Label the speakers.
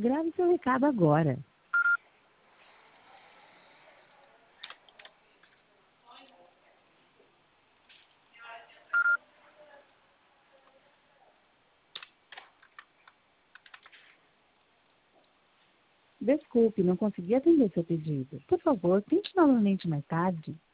Speaker 1: Grave seu recado agora. Desculpe, não consegui atender seu pedido. Por favor, tente novamente mais tarde.